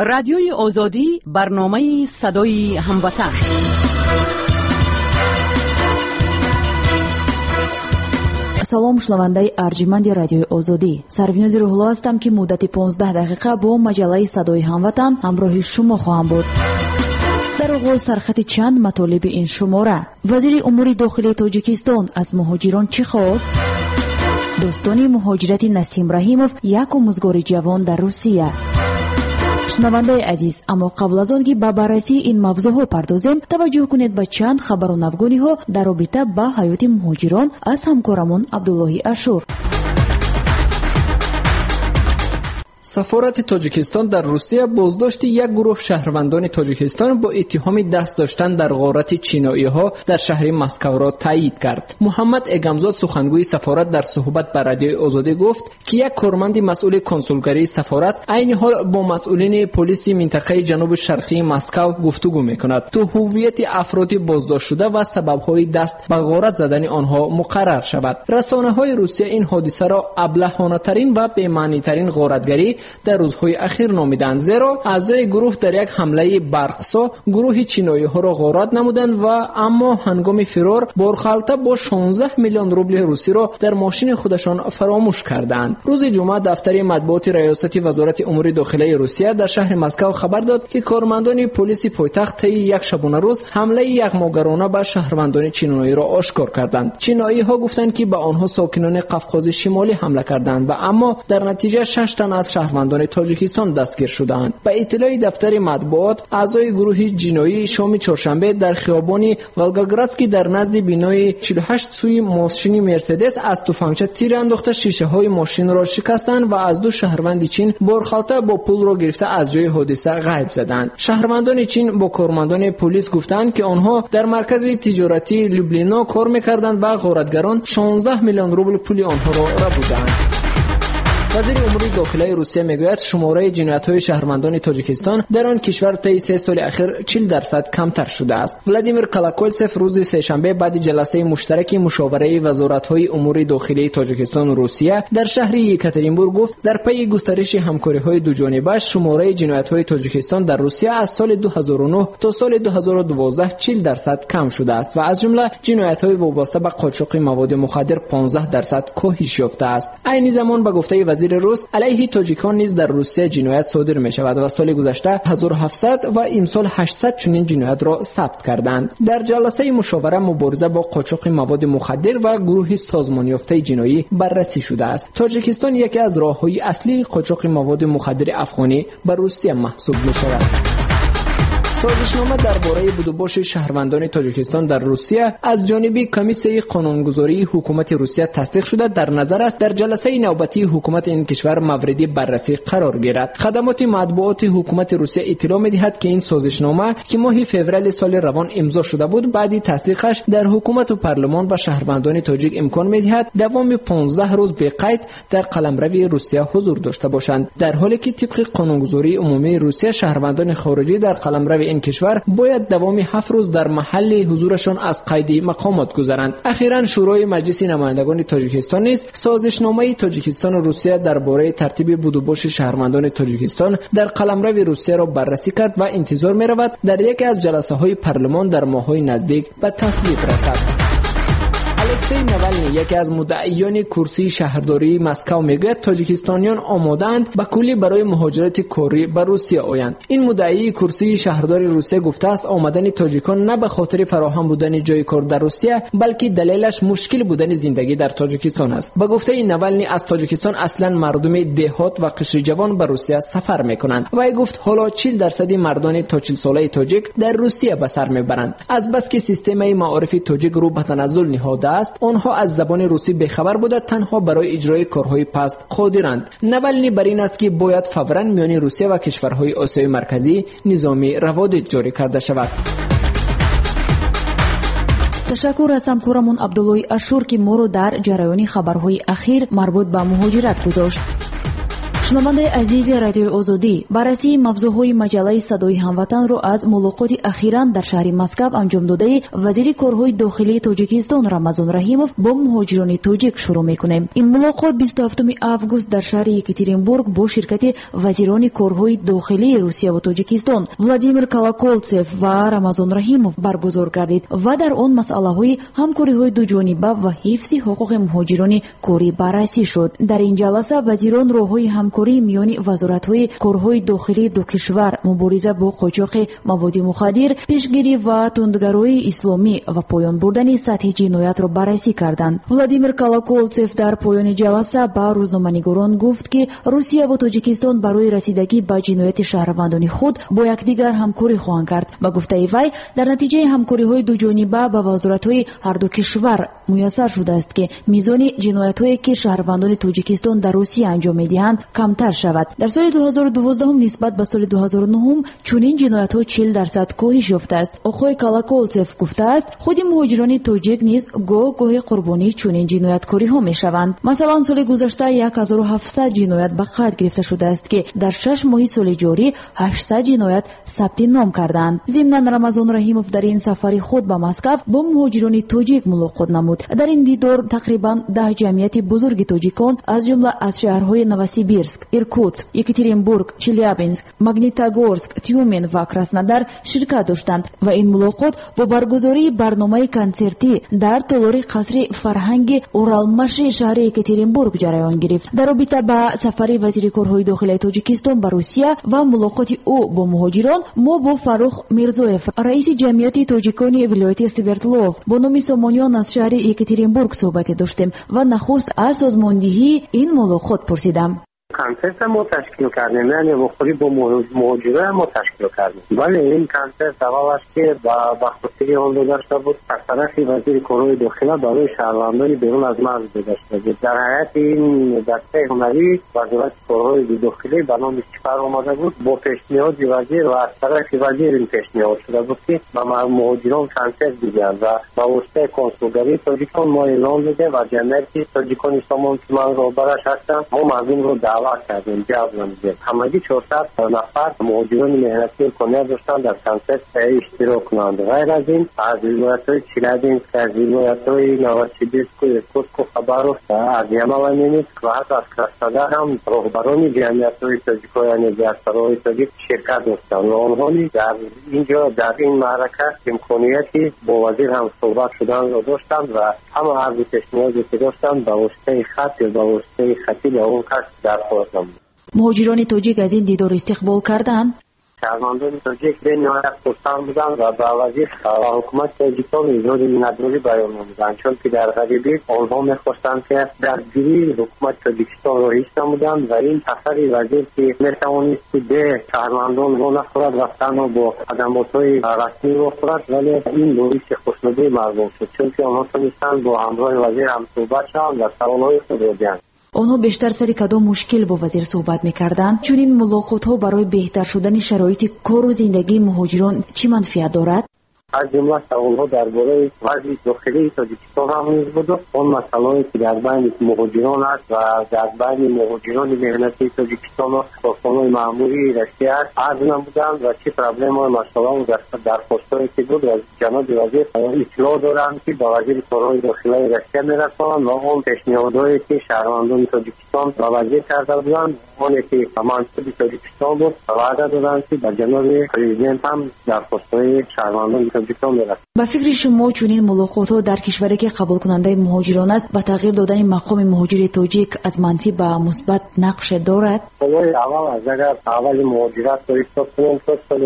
رادیوی آزادی، برنامه صدای هموطن. салом шунавандаи арҷиманди радиои озодӣ. Сарвинози Рӯҳулло ҳастам ки муддати 15 дақиқа бо маҷаллаи садои ҳамватан ҳамроҳи шумо хоҳам буд. дар оғоз сархати чанд матолиби ин шумора. вазири умури дохилии Тоҷикистон аз муҳоҷирон чӣ хост? достони муҳоҷирати Насим Раҳимов, як омӯзгори ҷавон дар Русия. шунавандаи азиз, аммо қабл аз он ки ба баррасии ин мавзӯъҳо пардозем, таваҷҷӯҳ кунед ба чанд хабару навгониҳо дар робита ба ҳаёти муҳоҷирон аз ҳамкорамон Абдуллоҳи Ашур. сафорати Тоҷикистон дар Русия боздошти як гурӯҳ шаҳрвандони Тоҷикистон бо иттиҳоми даст доштан дар ғорати чиноиҳо дар шаҳри Москавро таъйид кард. Муҳаммад Эгамзод, сухангӯи сафорат, дар суҳбат ба радиои Озодӣ гуфт, ки як корманди масъули консулгарии сафорат айни ҳол бо масъулини полиси минтақаи ҷануби шарқии Москав гуфтугӯ мекунад, то ҳуввияти афроди боздоштшуда ва сабабҳои даст ба ғорат задани онҳо муқаррар шавад. расонаҳои Русия ин ҳодисаро аблаҳонатарин ва бемаънитарин ғоратгарӣ дар рӯзҳои ахир номиданд, зеро аъзои гурӯҳ дар як ҳамлаи барқсо гурӯҳи чиноиҳоро ғорат намуданд ва аммо ҳангоми фирор борхалта бо 16 миллион рубли русиро дар мошини худашон фаромӯш карданд. рӯзи ҷумъа дафтари матбуоти раёсати вазорати умури дохилаи Русия дар шаҳри Москав хабар дод, ки кормандони полиси пойтахт таи як шабонарӯз ҳамлаи яғмогарона ба шаҳрвандони чиноиро ошкор карданд. чиноиҳо гуфтанд, ки ба онҳо сокинони Қавқози шимолӣ ҳамла карданд ва аммо дар натиҷа 6 тан аз шаҳрвандони Тоҷикистон дастгир шуданд. ба иттилои дафтари матбуот, аъзои гурӯҳи ҷиноӣ шоми чоршанбе дар хиёбони Волгоградский дар назди бинои 48 сӯи мошини Мерседес аз тӯфангча тир андохта шишаҳои мошинро шикастанд ва аз ду шаҳрванди чин борхалта бо пулро гирифта аз ҷои ҳодиса ғайб заданд. шаҳрвандони чин бо кормандони полис гуфтанд, ки онҳо дар маркази тиҷоратии Люблино кор мекарданд ва ғоратгарон 16 миллион рубл пули онҳоро рабуданд. вазири умури дохилаи Русия мегӯяд, шумораи ҷиноятҳои шаҳрвандони Тоҷикистон дар он кишвар таи 3 соли ахир 40% камтар шудааст. Владимир Колокольцев рӯзи сешанбе баъди ҷаласаи муштараки мушовараи вазоратҳои умури дохилии Тоҷикистону Русия дар шаҳри Екатеринбург гуфт, дар пайи густариши ҳамкориҳои дуҷониба шумораи ҷиноятҳои Тоҷикистон дар Русия аз соли 2009 то соли 2012 40% кам шудааст ва аз ҷумла ҷиноятҳои вобаста ба қочоқи маводи мухаддир 15% коҳиш ёфтааст. айни замон ба гуфтаи вазири рус, алайҳи тоҷикон низ дар Русия ҷиноят содир мешавад ва соли гузашта 1700 ва имсол 800 чунин ҷиноятро сабт карданд. дар ҷаласаи мушовара мубориза бо қочоқи маводи мухаддир ва гурӯҳи созмонёфтаи ҷиноӣ баррасӣ шудааст. Тоҷикистон яке аз роҳҳои аслии қочоқи маводи мухаддири афғонӣ ба Русия маҳсуб мешавад. созишнома дар бораи будубоши шаҳрвандони Тоҷикистон дар Русия аз ҷониби комиссияи қонунгузории ҳукумати Русия тасдиқ шуда, дар назар аст дар ҷаласаи навбатии ҳукумати ин кишвар мавриди баррасӣ қарор гирад. хадамоти матбуоти ҳукумати Русия иттилоъ медиҳад, ки ин созишнома, ки моҳи феврали соли равон имзо шуда буд, баъди тасдиқаш дар ҳукумату парлумон ба шаҳрвандони тоҷик имкон медиҳад давоми 15 рӯз беқайд дар қаламрави Русия ҳузур дошта бошанд, дар ҳоле ки тибқи қонунгузории умумии Русия шаҳрвандони хориҷӣ дар қаламрави ин кишвар бояд давоми 7 рӯз дар маҳалли ҳузурашон аз қайди мақомот гузаранд. ахиран шӯрои маҷлиси намояндагони Тоҷикистон низ созишномаи Тоҷикистону Русия дар бораи тартиби будубоши шаҳрвандони Тоҷикистон дар қаламрави Русияро баррасӣ кард ва интизор меравад дар яке аз ҷаласаҳои парлумон дар моҳҳои наздик ба тасвиб расад. алексей Навалний, яке аз муддаиёни курсии шаҳрдории Москав, мегӯяд, тоҷикистониён омодаанд ба куллӣ барои муҳоҷирати корӣ ба Русия оянд. ин муддаии курсии шаҳрдори Русия гуфтааст, омадани тоҷикон на ба хотири фароҳам будани ҷойи кор дар Русия, балки далелаш мушкил будани зиндагӣ дар Тоҷикистон аст. ба гуфтаи Навалний, аз Тоҷикистон аслан мардуми деҳот ва қишриҷавон ба Русия сафар мекунанд. вай гуфт, ҳоло 40% мардони то 40 солаи тоҷик дар Русия ба сар мебаранд. азбаски системаи маорифи тоҷик рӯ ба таназзул ниҳода аст, онҳо аз забони русӣ бехабар буда танҳо барои иҷрои корҳои паст қодиранд. Навалний бар ин аст, ки бояд фавран миёни Русия ва кишварҳои Осиёи марказӣ низоми раводид ҷорӣ карда шавад. ташаккур аз ҳамкорамон Абдуллоҳи Ашур, ки моро дар ҷараёни хабарҳои ахир марбут ба муҳоҷират гузошт. шунавандаи азизи радиои озодӣ, баррасии мавзӯъҳои маҷаллаи садои ҳамватанро аз мулоқоти ахиран дар шаҳри Москав анҷом додаи вазири корҳои дохилии Тоҷикистон Рамазон Раҳимов бо муҳоҷирони тоҷик шурӯъ мекунем. Ин мулоқот 27 август дар шаҳри Екатеринбург бо ширкати вазирони корҳои дохилии Русия ва Тоҷикистон Владимир Колоколцев ва Рамазон Раҳимов баргузор гардид ва дар он масъалаҳои ҳамкориҳои дуҷониба ва ҳифзи ҳуқуқи муҳоҷирони корӣ баррасӣ шуд. Дар ин ҷаласа вазирон роҳҳои ҳамкории миёни вазоратҳои корҳои дохилии ду кишвар, мубориза бо қочоқи маводи мухаддир, пешгирӣ ва тундгароии исломӣ ва поён бурдани сатҳи ҷиноятро баррасӣ карданд. Владимир Колоколцев дар поёни ҷаласа ба рӯзноманигорон гуфт, ки Русия ва Тоҷикистон барои расидагӣ ба ҷинояти шаҳрвандони худ бо якдигар ҳамкорӣ хоҳанд кард. Ба гуфтаи вай, дар натиҷаи ҳамкориҳои дуҷониба ба вазоратҳои ҳарду кишвар муяссар шудааст, ки мизони ҷиноятҳое ки шаҳрвандони Тоҷикистон дар Русия анҷом медиҳанд камтар шавад. Дар соли 2012 нисбат ба соли 2009 чунин ҷиноятҳо 40% коҳиш ёфтааст. Оқои Колоколцев гуфтааст, худи муҳоҷирони тоҷик низ гоҳ-гоҳе қурбонии чунин ҷинояткориҳо мешаванд. Масалан, соли гузашта 1700 ҷиноят ба қайд гирифта шудааст, ки дар 6 моҳи соли ҷорӣ 800 ҷиноят сабти ном карданд. Зимнан Рамазон Раҳимов дар ин сафари худ ба Москав бо муҳоҷирони тоҷик мулоқот намуд. Дар ин дидор тақрибан 10 ҷамъияти бузурги тоҷикон аз ҷумла аз шаҳрҳои Новосибирск, Иркутск, Екатеринбург, Челябинск, Магнитогорск, Тюмень ва Краснодар ширкат доштанд ва ин мулоқот бо баргузории барномаи консертӣ дар толори қасри фарҳанги Уралмаши шаҳри Екатеринбург ҷараён гирифт. Дар робита ба сафари вазири корҳои дохилии Тоҷикистон ба Русия ва мулоқоти ӯ бо муҳоҷирон, мо бо Фаррух Мирзоев, раиси ҷамъияти тоҷикони вилояти Свердлов, бо номи Сомониён аз шаҳри Екатеринбург суҳбате доштем ва нахуст аз созмондиҳии ин мулоқот пурсидам. کنسرت ما تشکیل کردیم، یعنی بخوری با موجوده ما تشکیل کردیم. ولی این کنسرت اولش که با خصوصی آن داشته بود از طرف وزیر کارهای داخله برای شهروندان بیرون از مرز داشته بود. در حیات این دسته هنری وزارت کارهای داخلی به نام چیپر آمده بود با پیشنهاد وزیر و از طرف وزیر این پیشنهاد شده بود که با مهاجران کنسرت دیدن و با واسطه کنسولگری تاجیکان ما اعلام داده و جمعیت تاجیکان سامان که من رو برش هستم ما مردم رو دعوت کردیم. همگی 400 نفر مهاجران مهنتی کنیا داشتن در کنسرت اشتراک کنند. غیر از این از ولایت‌های چیلابینسک، از ولایت‌های نوسیبیرسک و ایرکوتسک و خباروفسک، از یمن-نینسک و حتی از کراسنودار هم رهبران جمعیت‌های تاجیک‌ها یعنی دیاسپوراهای تاجیک شرکت داشتند و آنها در اینجا در این معرکه امکانیتی با وزیر هم صحبت شدن را داشتند و همه عرض پیشنهادی که داشتند به واسطه خط یا به واسطه خطی به اون کس درخواست نمود. مهاجران توجیک از این دیدار استقبال کردند. شهروندان تاجیک به نهایت خرسند بودند و به وزیر و حکومت تاجیکستان اظهار میهنت‌نامه‌ای بیان نمودند، چون که در غریبی آنها می‌خواستند که درگیری حکومت تاجیکستان را هیچ نمودند و این سفر وزیر که می‌توانست به شهروندان را نخورد رفتن و با خدمات‌های رسمی را خورد، ولی این باعث خوشنودی مردم شد، چون که آنها تونستند با همراه وزیر هم صحبت شوند و سوال‌های خود را بیان. онҳо бештар сари кадом мушкил бо вазир суҳбат мекарданд? чунин мулоқотҳо барои беҳтар шудани шароити кору зиндагии муҳоҷирон чӣ манфиат дорад? از جمله سوال‌ها درباره وضع داخلی تاجیکستان هم نیز بود. اون مسائلی که در بین مهاجران است و در بین مهاجران مهنتی تاجیکستان و کارخانه‌های معمولی رشته است عرض نمودند و چه پرابلم‌های مسائل و درخواست‌هایی که بود از جناب وزیر اطلاع دارند که با وزیر کارهای داخلی رشته می‌رسانند و اون پیشنهادهایی که شهروندان تاجیکستان و وزیر کرده بودند اون که منصب تاجیکستان بود وعده دادند که با جناب پرزیدنت هم درخواست‌های شهروندان ба фикри шумо чунин мулоқотҳо дар кишваре ки қабулкунандаи муҳоҷирон аст ба тағйир додани мақоми муҳоҷири тоҷик аз манфӣ ба мусбат нақше дорад? солҳои аввал аз агар аввали муҳоҷират ро ҳисоб кунем то соли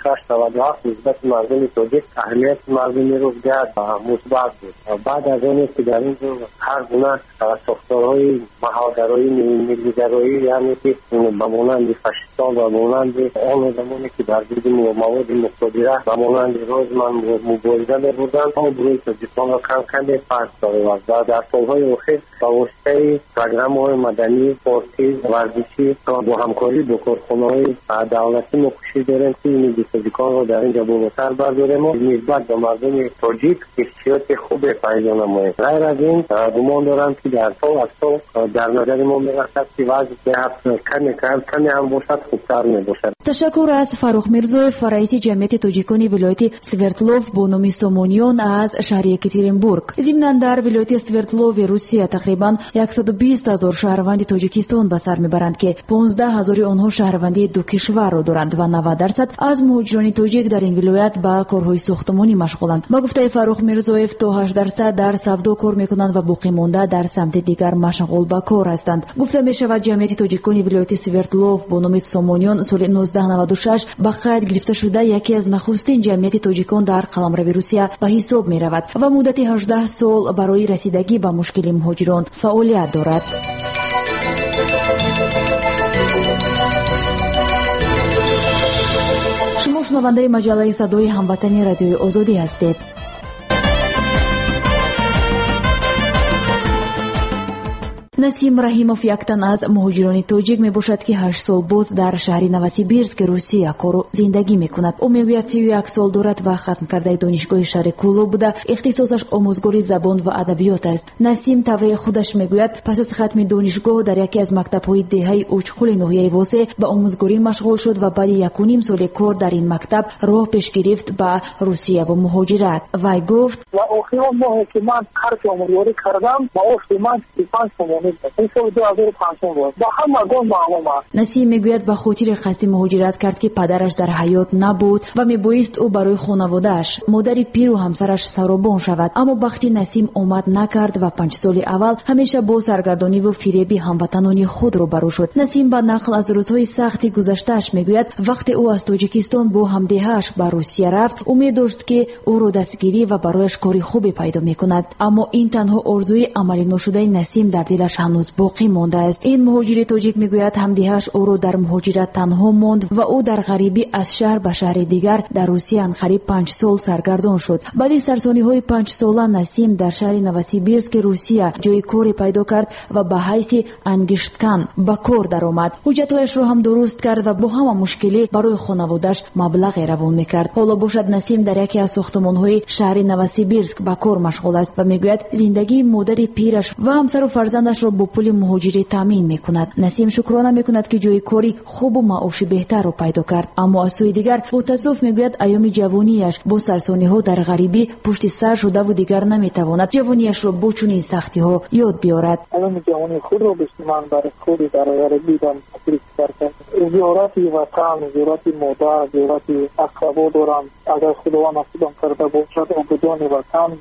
96-97 нисбати мардуми тоҷик аҳамияти мардумиро гад мусбат буд. баъд аз оне ки дар ин ҷо ҳар гуна сохторҳои маҳалгароӣ миллигароӣ яъне ки ба монанди фашистон ва монанди он одамоне ки дар зидди маводи муқодира ба монанди من مبارزه بودم تا بروی تاجیکستان را کم پس داره و در سالهای اخیر با واسطه پروگرام‌های مدنی پارتی ورزشی با همکاری با کارخانه‌های دولتی ما کوشش داریم که این تاجیکان را در اینجا بالاتر برداریم و نسبت به مردم تاجیک ارتباط خوب پیدا نماییم. غیر از این گمان دارم که در سال در نظر ما می‌رسد که وضع کمی هم باشد خوبتر می‌باشد. تشکر از فاروق میرزویف، رئیس جمعیت تاجیکان ولایت سوردلوف با نام سومونیون از شهر یکاترینبورگ. ضمناً در ولایت سوردلوف روسیه تقریباً 120,000 شهروند تاجیکستان به سر میبرند که 15,000 آنها شهروندی دو کشور را دارند و 90% از مهاجران تاجیک در این ولایت با کارهای ساختمانی مشغولند. با گفته فاروق میرزویف تا 8% در سودا کار میکنند و باقی مانده در سمت دیگر مشغول به کار هستند. گفته میشود جمعیت تاجیکان ولایت سوردلوف با نام سومونیون سال 1996 به قید گرفته شده یکی از نخستین جمعیت تاجیکان در قلمرو روسیه به حساب می رود و مدت 18 سال برای رسیدگی به مشکل مهاجران فعالیت دارد. شما شنونده مجله صدای هموطنی رادیوی آزادی هستید. نسیم رحیموف یک تن از مهاجران تاجیک می باشد که 8 سال باز در شهر نوسیبیرسک روسیه کار و زندگی می کند. او میگوید 31 سال دارد و ختم کرده دانشگاه شهر کولو بوده. اختصاصش آموزگاری زبان و ادبیات است. نسیم توی خودش میگوید پس از ختم دانشگاه در یکی از مکتب‌های دهه اوچخول ناحیه واسه به آموزگاری مشغول شد و بعد 1.5 سال کار در این مکتب راه پیش گرفت به روسیه و مهاجرت. وی گفت و آخرین ماه که من کار آموزگاری کردم با من 35 سال نسیم میگوید به خاطر قصد مهاجرت کرد که پدرش در حیات نبود و میبایست او برای خانواده‌اش مادر پیر و همسرش سرابان شود، اما وقتی نسیم آمد نکرد و 5 سال اول همیشه با سرگردانی و فریبی هموطنان خود رو برو شد. نسیم با نقل از روزهای سختی گذشته‌اش میگوید وقتی او از تاجیکستان با همدیه‌اش به روسیه رفت امید داشت که او رو دستگیری و برایش کاری خوبی پیدا میکند، اما این تنها آرزوی عملی نشده نسیم در دلش هنوز باقی مانده است. این مهاجر تاجیک میگوید همدیه‌اش او را در مهاجرت تنها ماند و او در غریبی از شهر به شهر دیگر در روسیه قریب 5 سال سرگردان شد. بعد سرسانی‌های 5 ساله نسیم در شهر نوسیبیرسک روسیه جای کاری پیدا کرد و به حیث انگشتکن به کار درآمد. حجت‌هایش را هم درست کرد و با همه مشکلی برای خانواده‌اش مبلغ روان می‌کرد. حالا باشد نسیم در یکی از ساختمان‌های شهر نوسیبیرسک به کار مشغول است و میگوید زندگی مادر پیرش و همسر و فرزندش را با پول مهاجری تامین میکند. نسیم شکرانه میکند که جای کاری خوب و معاش بهتر را پیدا کرد، اما از سوی دیگر با تاسف میگوید ایام جوانیش با سرسانی‌ها در غریبی پشت سر شده و دیگر نمیتواند جوانیش را با چنین سختی‌ها یاد بیاورد. ایام جوانی خود را بسیار برای خود در غریبی دم کرد. زیارتی وطن، زیارتی مادر، زیارتی اقربا دارم. اگر خداوند نصیبم کرده باشد آبادان وطن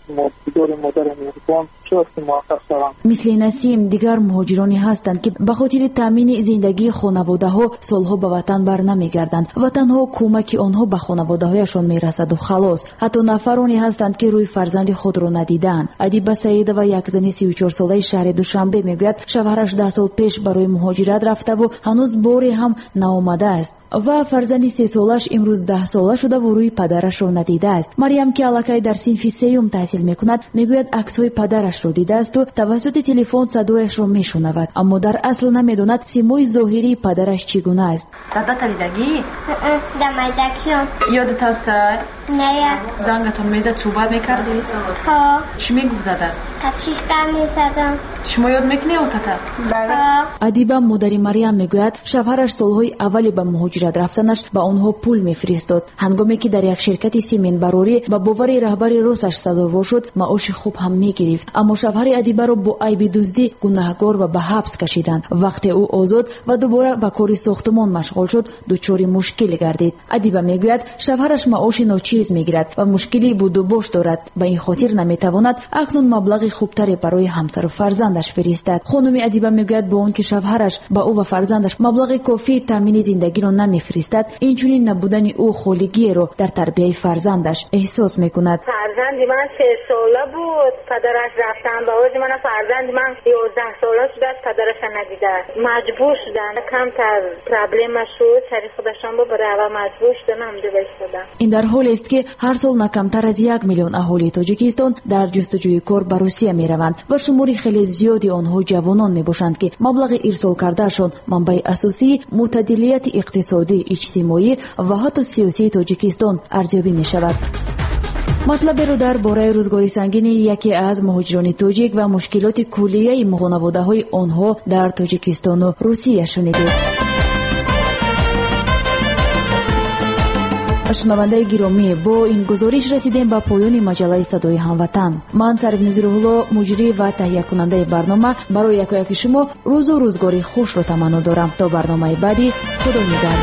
بدون مادر مهربان شاید موفق شوم. مثل نسیم دیگر مهاجرانی هستند که به خاطر تامین زندگی خانواده‌ها سالها به وطن بر نمیگردند و تنها کمک آنها به خانواده‌هایشان میرسد و خلاص. حتی نفرانی هستند که روی فرزند خود را ندیدند. ادیبه سعید و یک زن 34 ساله شهر دوشنبه میگوید شوهرش 10 سال پیش برای مهاجرت رفته و هنوز باری هم نآمده است و فرزند 3 سالش امروز 10 ساله شده و روی پدرش را ندیده است. مریم که الکی در صنف سیوم تحصیل میکند میگوید عکس‌های پدرش را دیده است و توسط تلفن صدایش را میشنود، اما در اصل نمیداند سیمای ظاهری پدرش چگونه است. دادا دیدگی؟ دمیدکیام. یادت هست؟ نه. زنگتون میزد صحبت میکردی؟ ها. چی میگفت دادا؟ کچیش کار میزدم. شما یاد میکنی او تاتا؟ ها. ادیبه مادر مریم میگوید شوهرش سالهای اولی به مهاجرت رفتنش به آنها پول میفرستاد. هنگامی که در یک شرکت سیمنت براری به باور رهبر روسش سزاوار شد معاش خوب هم میگرفت، اما شوهر ادیبه را با عیب دزدی گناهکار و به حبس کشیدند. وقتی او آزاد و دوباره به کار ساختمان مشغول شد دچار مشکل گردید. ادیبه میگوید شوهرش معاش ناچیز میگیرد و مشکلی بود و باش دارد، به این خاطر نمیتواند اکنون مبلغ خوبتری برای همسر و فرزندش فرستد. خانم ادیبه میگوید با اون که شوهرش با او و فرزندش مبلغ کافی تامین زندگی را نمیفرستد، اینچنین نبودن او خولگی رو در تربیت فرزندش احساس میکند. فرزند من 3 ساله بود پدرش رفتن با اوج من فرزند من 11 ساله شده پدرش ندیده مجبور شدن کمتر پرابلم شد سری خودشان ببره و مجبور شدن هم دوباره شدن. این در حالی است که هر سال نه کمتر از 1 میلیون اهالی تاجیکستان در جستجوی کار به روسیه میروند و شماری خیلی زیادی آنها جوانان میباشند که مبلغ ارسال کردهشان منبع اساسی معتدلیت اقتصادی، اجتماعی و حتی سیاسی تاجیکستان ارزیابی میشود. مطلب رو در باره روزگاری سنگین یکی از مهاجران تاجیک و مشکلات کلیه خانواده‌های آنها در تاجیکستان و روسیه شنیدید. شنونده گرامی، با این گزارش رسیدیم به پایان مجله صدای هموطن. من سرونوز روح‌الله، مجری و تهیه کننده برنامه، برای یک شما روز و روزگاری خوش را تمنا دارم. تا برنامه بعدی، خدا نگهدار.